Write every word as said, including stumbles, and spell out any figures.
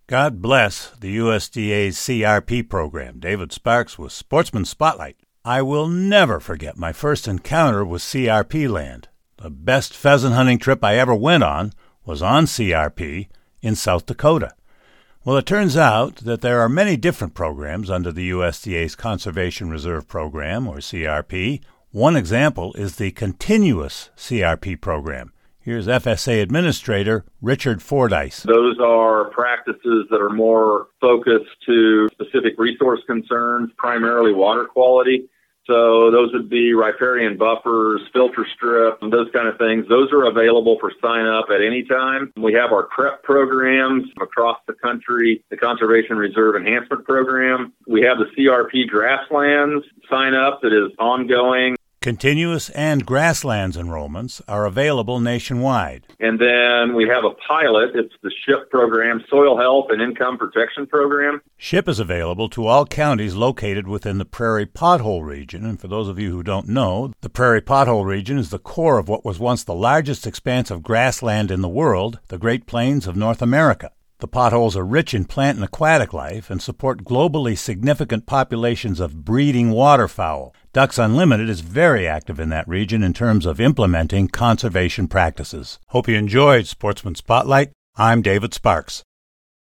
God bless the U S D A's C R P program. David Sparks with Sportsman Spotlight. I will never forget my first encounter with C R P land. The best pheasant hunting trip I ever went on was on C R P in South Dakota. Well, it turns out that there are many different programs under the U S D A's Conservation Reserve Program, or C R P. One example is the Continuous C R P program. Here's F S A Administrator Richard Fordyce. Those are practices that are more focused to specific resource concerns, primarily water quality. So those would be riparian buffers, filter strip, those kind of things. Those are available for sign up at any time. We have our C R E P programs across the country, the Conservation Reserve Enhancement Program. We have the C R P grasslands sign up that is ongoing. Continuous and grasslands enrollments are available nationwide. And then we have a pilot. It's the SHIP program, Soil Health and Income Protection Program. SHIP is available to all counties located within the Prairie Pothole region. And for those of you who don't know, the Prairie Pothole region is the core of what was once the largest expanse of grassland in the world, the Great Plains of North America. The potholes are rich in plant and aquatic life and support globally significant populations of breeding waterfowl. Ducks Unlimited is very active in that region in terms of implementing conservation practices. Hope you enjoyed Sportsman Spotlight. I'm David Sparks.